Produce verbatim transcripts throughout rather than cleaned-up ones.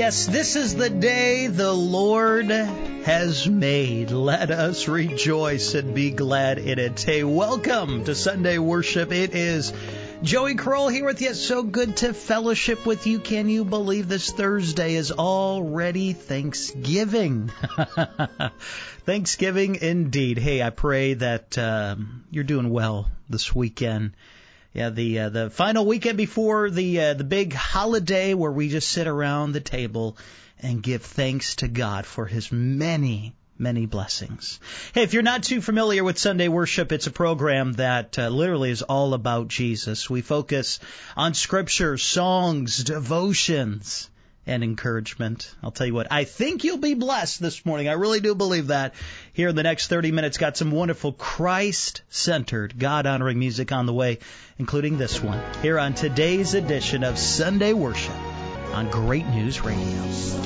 Yes, this is the day the Lord has made. Let us rejoice and be glad in it. Hey, welcome to Sunday Worship. It is Joey Kroll here with you. So good to fellowship with you. Can you believe this Thursday is already Thanksgiving? Thanksgiving indeed. Hey, I pray that um, you're doing well this weekend. Yeah, the uh, the final weekend before the uh, the big holiday where we just sit around the table and give thanks to God for His many, many blessings. Hey, if you're not too familiar with Sunday Worship, it's a program that uh, literally is all about Jesus. We focus on Scripture, songs, devotions, and encouragement. I'll tell you what, I think you'll be blessed this morning. I really do believe that. Here in the next thirty minutes, got some wonderful Christ-centered, God-honoring music on the way, including this one, here on today's edition of Sunday Worship on Great News Radio.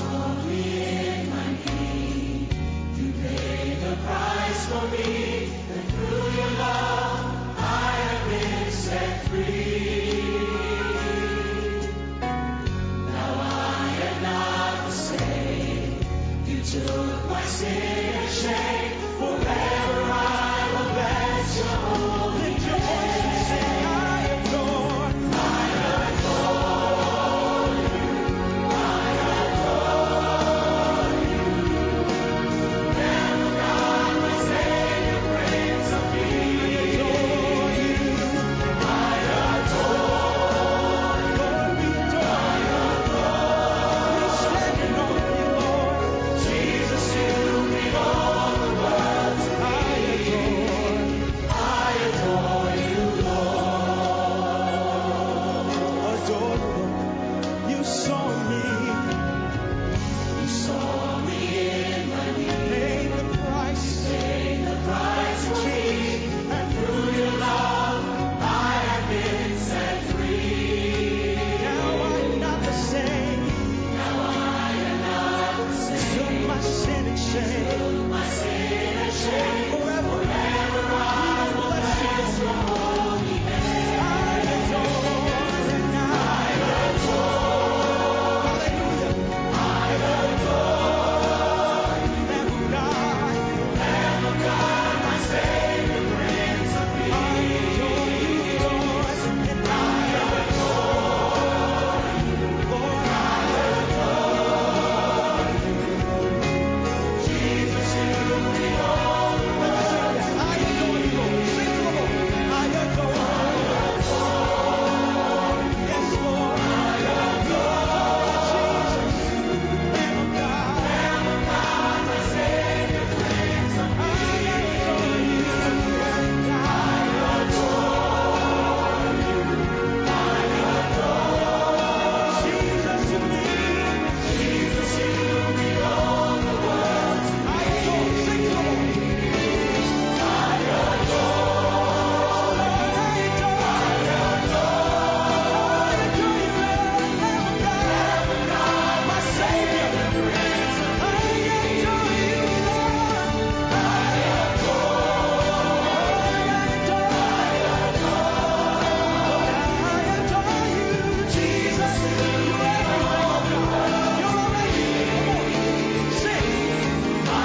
Took my sin and shame, forever I will bless your holy name. Lift your voice and sing, I adore, I adore you, I adore you. Lamb of God, my Savior, Prince of Peace. I adore you, I adore you. Lord, we adore you. We stand in awe of you, Lord. Jesus, you be all the world. I adore, I adore you, Lord. Adore you, Lord. You saw me. You saw me in my need. Paid the price. Paid the price for me. And through your love, I have been set free. Now I'm not the same. Now I am not the same. Took my sin and shame. Took my sin and shame. Forever, forever I will bless your holy name. I adore and I adore. Hallelujah. I adore you. Lamb of God. Lamb of God, my Savior, Prince of Peace. I adore you, Lord. And I adore you. Lord, I adore you. Jesus, you be all the world. I adore you, Lord. Sing to the Lord. I adore you. Yes, Lord. I adore Jesus. Lamb of God. Lamb of God, my Savior, Prince of Peace. I adore you. And I adore you. I adore Jesus, you be. Jesus, you be all the world. I adore. Sing to the Lord. I adore. I adore. I adore you, Lamb of God, my Savior. I adore you, Lord. I adore. I adore you, Jesus. You're everything, oh God. You're amazing. Come on, sing. I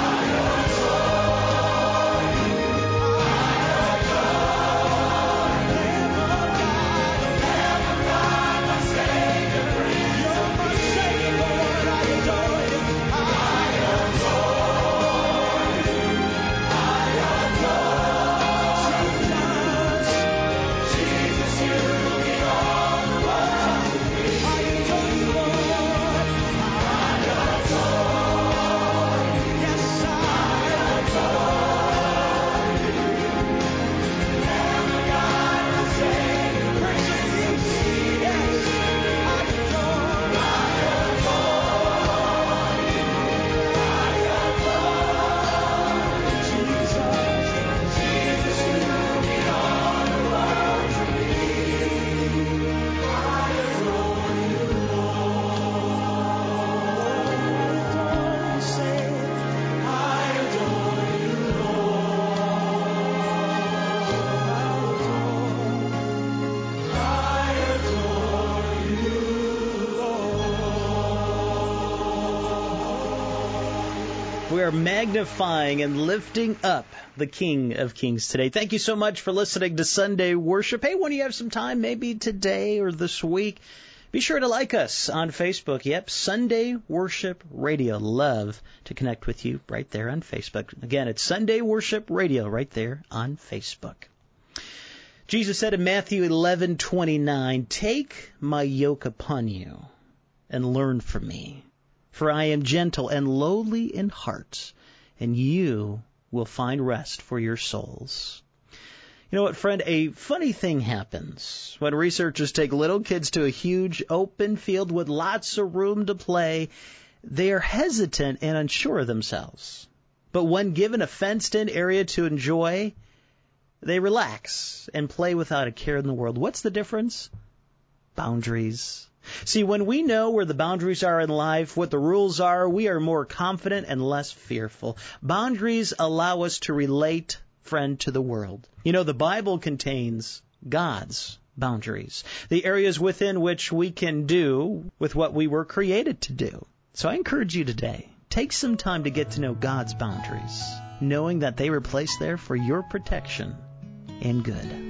We are magnifying and lifting up the King of Kings today. Thank you so much for listening to Sunday Worship. Hey, when you have some time, maybe today or this week, be sure to like us on Facebook. Yep, Sunday Worship Radio. Love to connect with you right there on Facebook. Again, it's Sunday Worship Radio right there on Facebook. Jesus said in Matthew eleven twenty-nine, "Take my yoke upon you and learn from me. For I am gentle and lowly in heart, and you will find rest for your souls." You know what, friend? A funny thing happens when researchers take little kids to a huge open field with lots of room to play. They are hesitant and unsure of themselves. But when given a fenced-in area to enjoy, they relax and play without a care in the world. What's the difference? Boundaries. See, when we know where the boundaries are in life, what the rules are, we are more confident and less fearful. Boundaries allow us to relate, friend, to the world. You know, the Bible contains God's boundaries, the areas within which we can do with what we were created to do. So I encourage you today, take some time to get to know God's boundaries, knowing that they were placed there for your protection and good.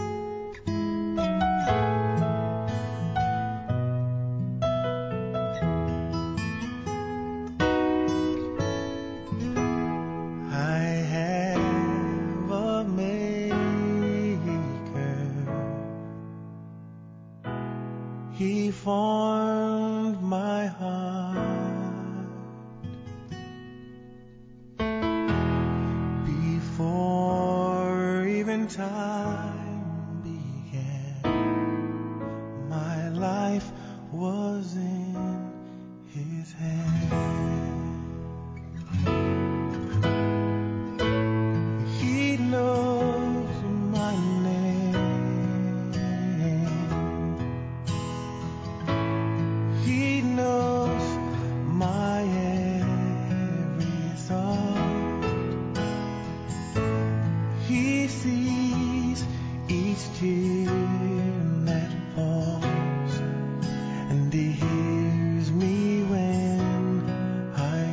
He formed my heart before even time began. My life was in His hand. He knows my name. He knows my every thought. He sees each tear that falls, and He hears me when I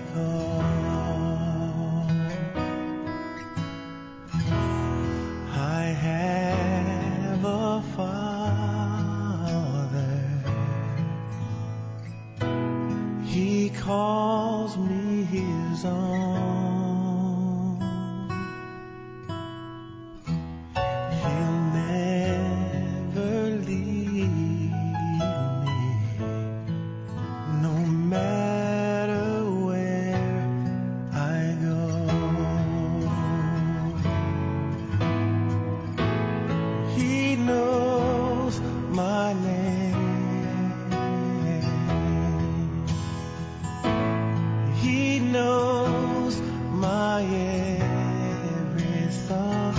call. I have a Father. He calls me His own. He'll never leave me, no matter where I go. He knows my name. He knows my every thought.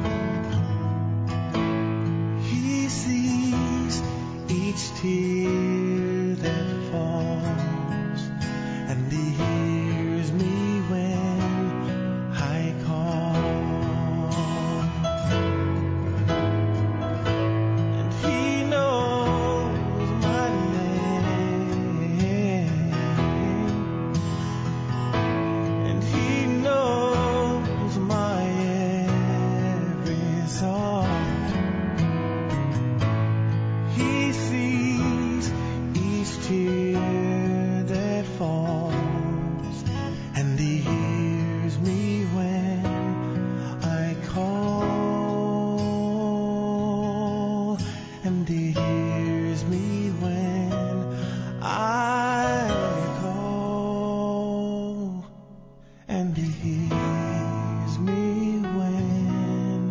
He sees each tear that falls, and He hears me when I call. And He knows my name. And He knows my every thought. He sees each tear that falls, and He hears me when I call. And He hears me when I call. And He hears me when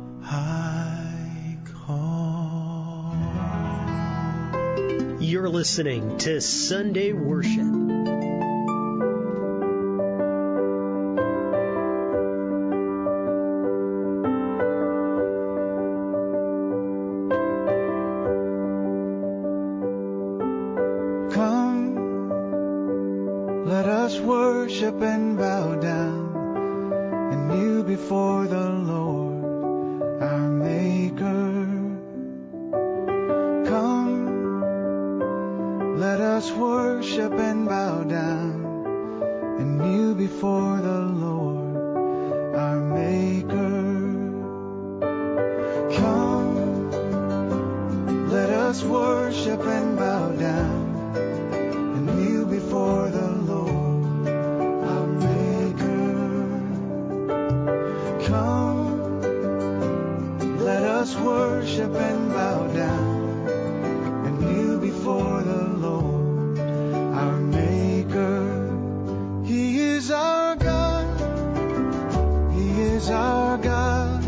I call. You're listening to Sunday Worship. Come, let us worship and bow down anew before the Lord, our Maker. Come, let us worship and bow down anew before before the Lord, our Maker. Come, let us worship and bow down and kneel before the Lord, our Maker. Come, let us worship and bow down and kneel before the Lord, our Maker. He is our God. He is our God.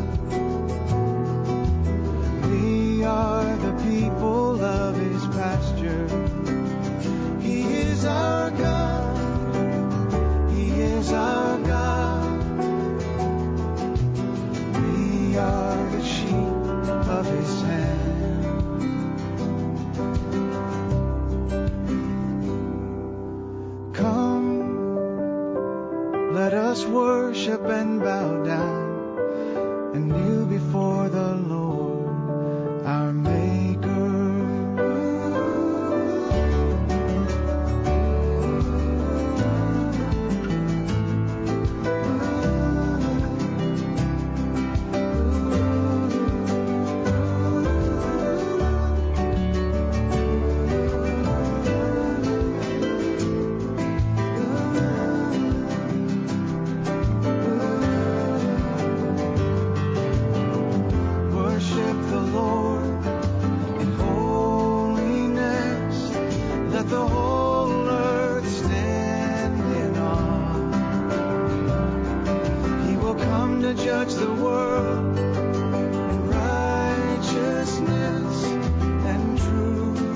We are the people of His pasture. He is our God. He is our God. We are the sheep of His hand. Come, let us worship and bow down and kneel before the Lord, our Maker. Worship the Lord in holiness. Let the whole earth stand in awe. He will come to judge the world in righteousness and truth.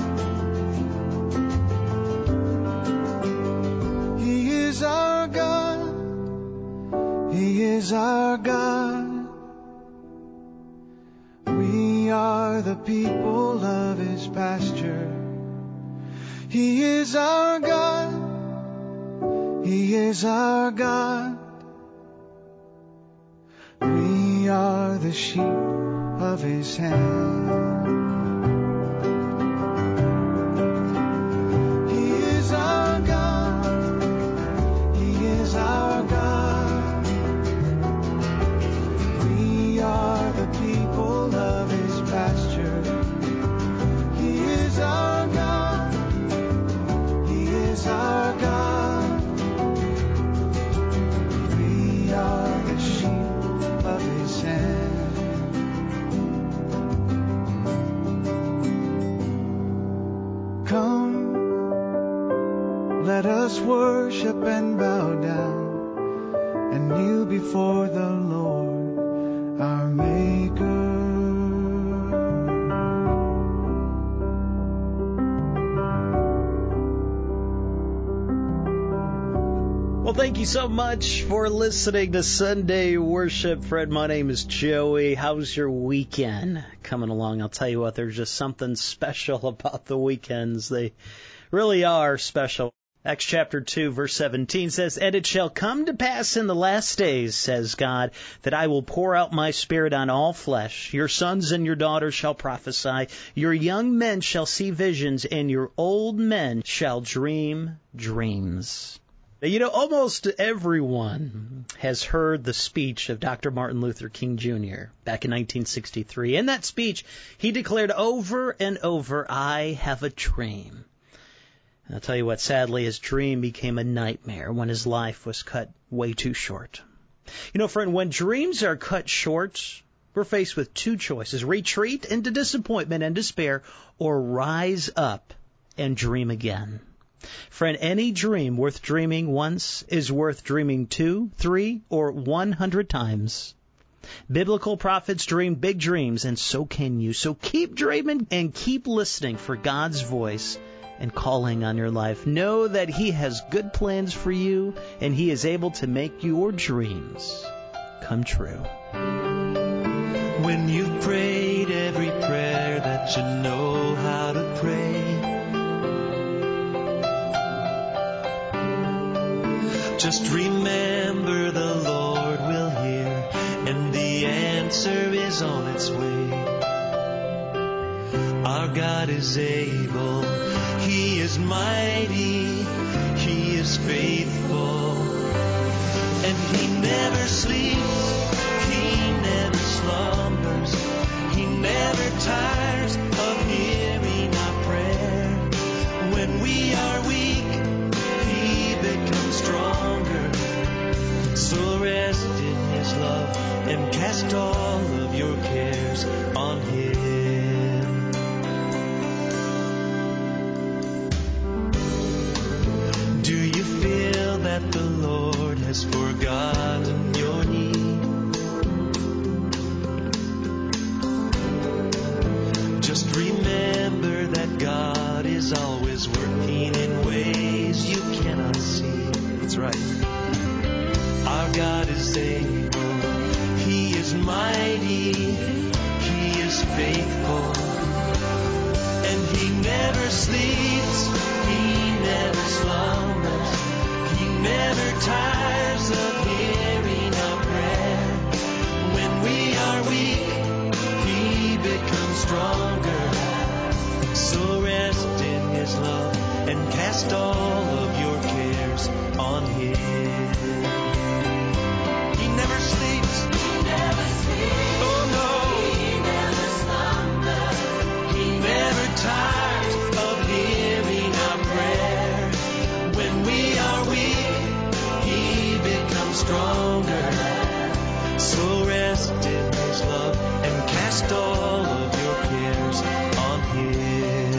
He is our God. He is our God. We are the people of His pasture. He is our God. He is our God. We are the sheep of His hand. He is our God. He is our God. We are the people of His pasture. He is our God. He is our God. We are the sheep of His hand. Come, let us worship and bow down and kneel before the Lord, our Maker. Well, thank you so much for listening to Sunday Worship. Friend, my name is Joey. How's your weekend coming along? I'll tell you what, there's just something special about the weekends. They really are special. Acts chapter two, verse seventeen says, "And it shall come to pass in the last days, says God, that I will pour out my Spirit on all flesh. Your sons and your daughters shall prophesy. Your young men shall see visions, and your old men shall dream dreams." You know, almost everyone has heard the speech of Doctor Martin Luther King Junior back in nineteen sixty-three. In that speech, he declared over and over, "I have a dream." And I'll tell you what, sadly, his dream became a nightmare when his life was cut way too short. You know, friend, when dreams are cut short, we're faced with two choices: retreat into disappointment and despair, or rise up and dream again. Friend, any dream worth dreaming once is worth dreaming two, three, or one hundred times. Biblical prophets dreamed big dreams, and so can you. So keep dreaming and keep listening for God's voice and calling on your life. Know that He has good plans for you, and He is able to make your dreams come true. When you've prayed every prayer that you know how to pray, just remember the Lord will hear, and the answer is on its way. Our God is able, He is mighty, He is faithful. So rest in His love and cast all of your cares on Him. Do you feel that the Lord has forgotten your need? Just remember that God is always working in ways you cannot see. That's right. Our God is able. He is mighty. He is faithful. And He never sleeps. He never slumbers. He never tires of hearing our prayer. When we are weak, He becomes stronger. So rest in His love and cast all of your cares on Him. He never sleeps. He never sleeps. Oh no. He never slumbers. He never tires of hearing our prayer. When we are weak, He becomes stronger. So rest in His love and cast all of your cares on Him.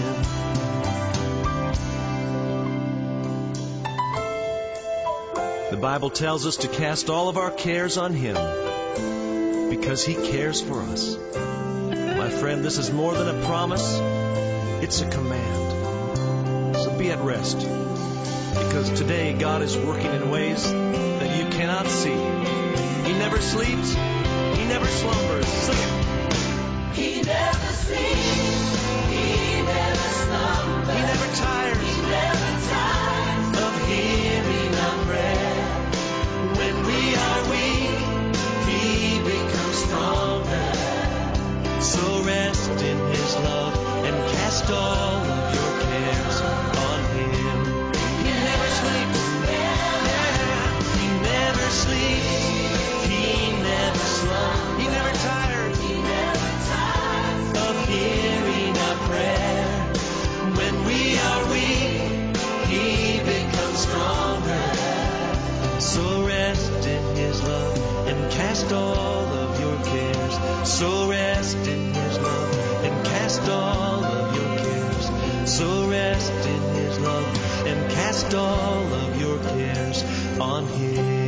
The Bible tells us to cast all of our cares on Him because He cares for us. My friend, this is more than a promise. It's a command. So be at rest, because today God is working in ways that you cannot see. He never sleeps. He never slumbers. Sing it. He never sleeps. He never slumbers. He never tires. He never tires of hearing our prayer. When we are weak, He becomes stronger. So rest in His love and cast all of your cares on Him. He never sleeps. Yeah. He never sleeps. He never slumbers. He never tires. He never tires of hearing our prayer. When we are weak, He becomes stronger. So rest in His love and cast all of your cares. So rest in His love and cast all of your cares. So rest in His love and cast all of your cares on Him.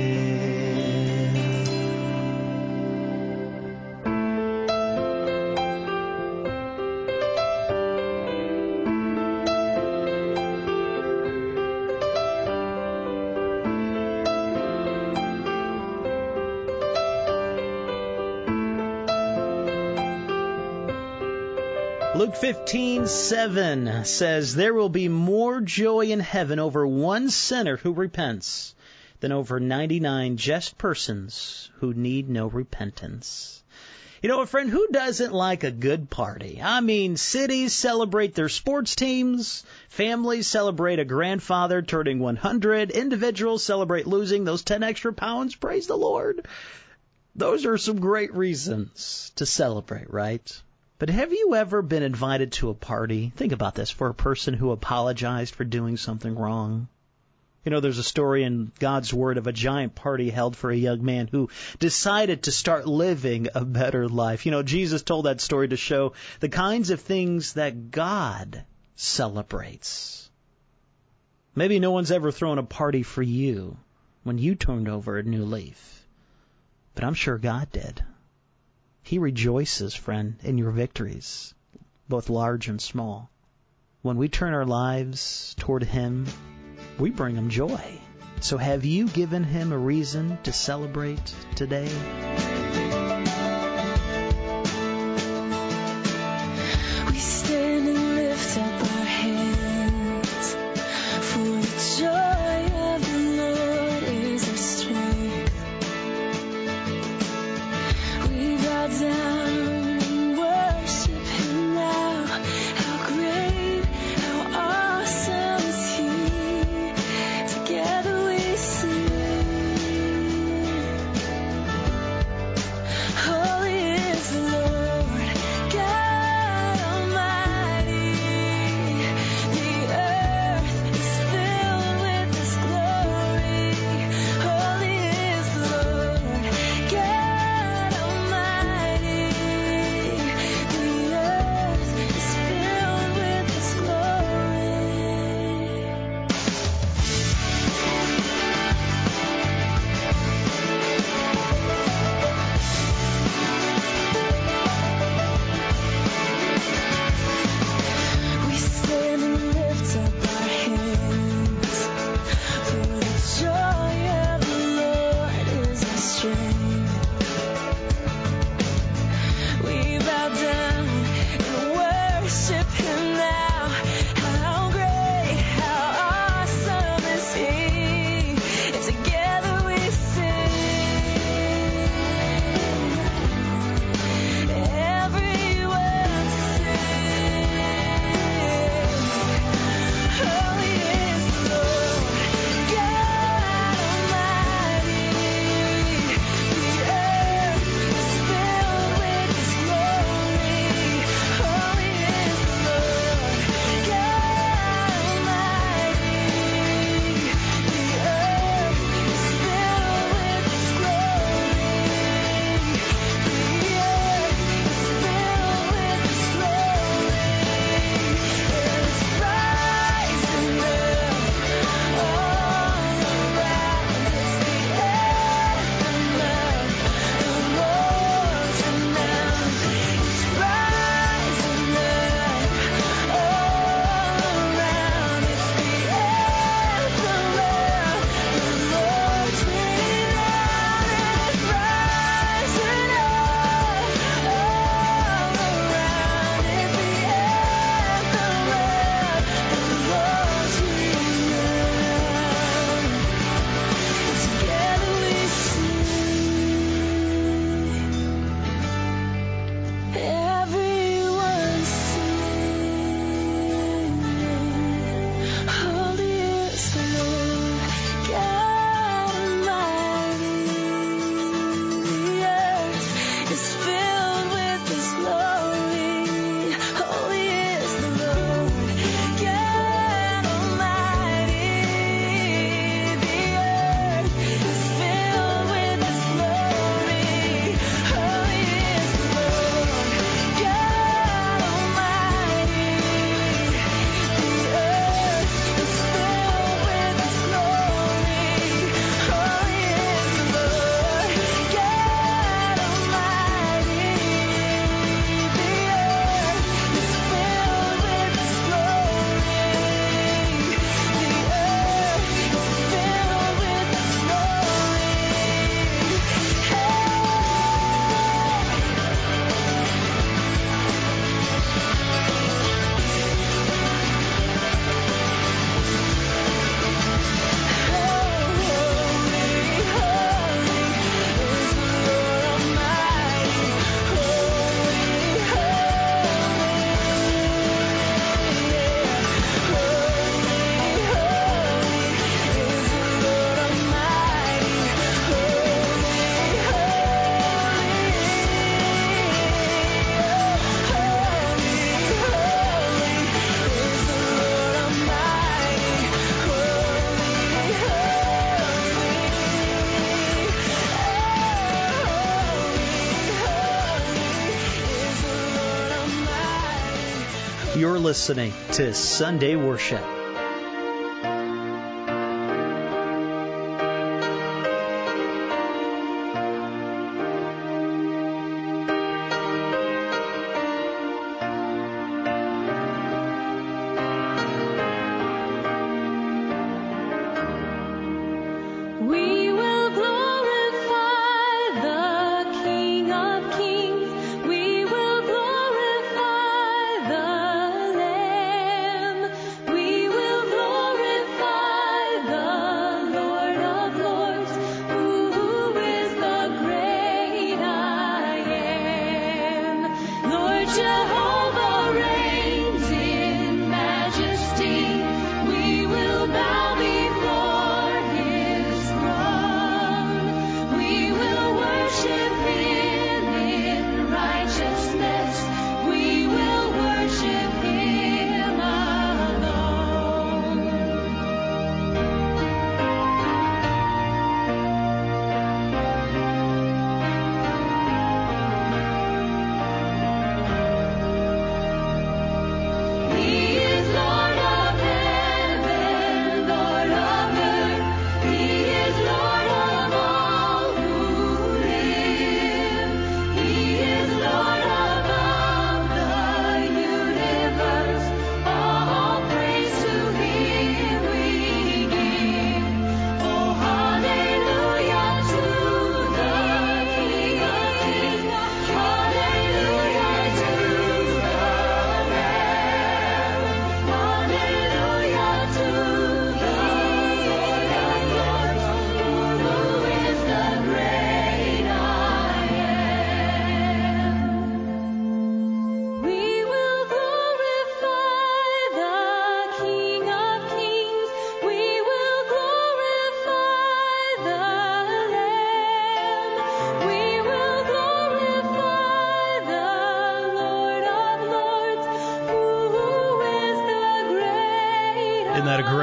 Luke fifteen seven says, "There will be more joy in heaven over one sinner who repents than over ninety-nine just persons who need no repentance." You know, a friend, who doesn't like a good party? I mean, cities celebrate their sports teams, families celebrate a grandfather turning one hundred, individuals celebrate losing those ten extra pounds, praise the Lord. Those are some great reasons to celebrate, right? But have you ever been invited to a party, think about this, for a person who apologized for doing something wrong? You know, there's a story in God's Word of a giant party held for a young man who decided to start living a better life. You know, Jesus told that story to show the kinds of things that God celebrates. Maybe no one's ever thrown a party for you when you turned over a new leaf, but I'm sure God did. He rejoices, friend, in your victories, both large and small. When we turn our lives toward Him, we bring Him joy. So have you given Him a reason to celebrate today? We stand and lift up our hands, for the joy of the Lord is our strength. We bow down and worship Him now. How great, how awesome is He. Together we sing. Holy is the Lord, God Almighty. is our strength. We bow down and worship Him now. How great, how awesome is He. And together we sing. Everyone sing. Holy is the Lord, God Almighty. The earth is filled with His glory. Holy is the Lord, God Almighty. The earth is filled with His glory. The earth is filled with His glory. And it's rising up all around. It's the anthem of the Lord's renown. It's rising up all around. It's the anthem of the Lord's renown. It's rising up all around. It's the anthem of the Lord's renown. Together we sing. Everyone sing. Holy is the Lord, God Almighty. The earth is filled with His glory. Holy is the Lord, God Almighty. The earth is filled with His glory. Holy is the Lord, God Almighty. The earth is filled with His glory. Holy is the Lord, God Almighty. The earth is filled with His glory. The earth is filled with His glory. You're listening to Sunday Worship. We will glorify the King of Kings. We will glorify the Lamb. We will glorify the Lord of Lords, who is the great I am. Lord Jehovah reigns in majesty. We will bow before His throne. We will worship Him in righteousness. We will worship Him alone.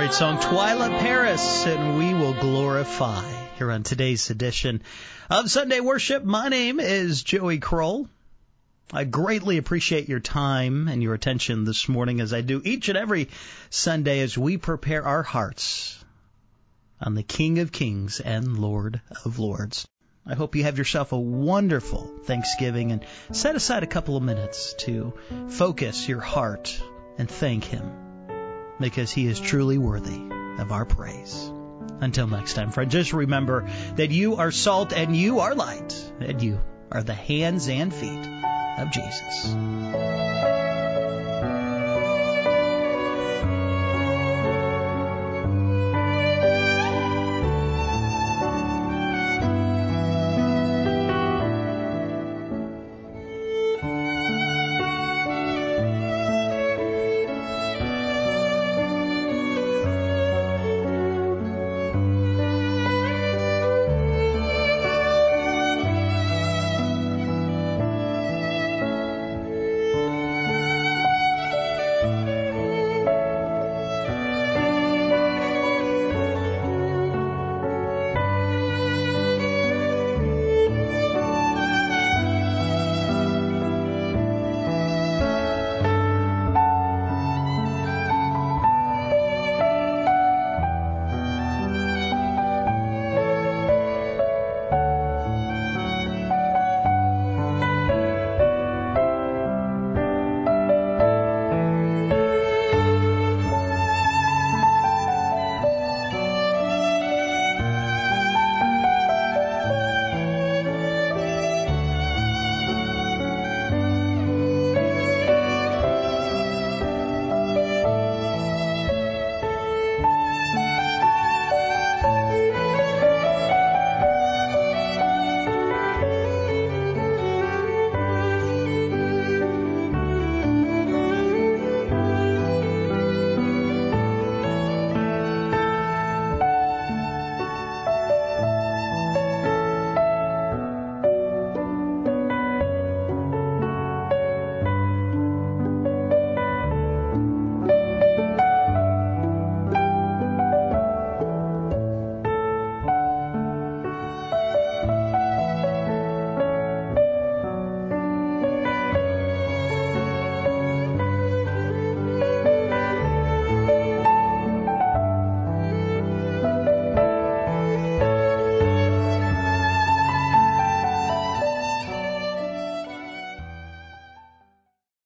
great song, Twyla Paris, and we will glorify here on today's edition of Sunday Worship. My name is Joey Kroll. I greatly appreciate your time and your attention this morning, as I do each and every Sunday as we prepare our hearts on the King of Kings and Lord of Lords. I hope you have yourself a wonderful Thanksgiving and set aside a couple of minutes to focus your heart and thank Him, because He is truly worthy of our praise. Until next time, friend, just remember that you are salt and you are light, and you are the hands and feet of Jesus.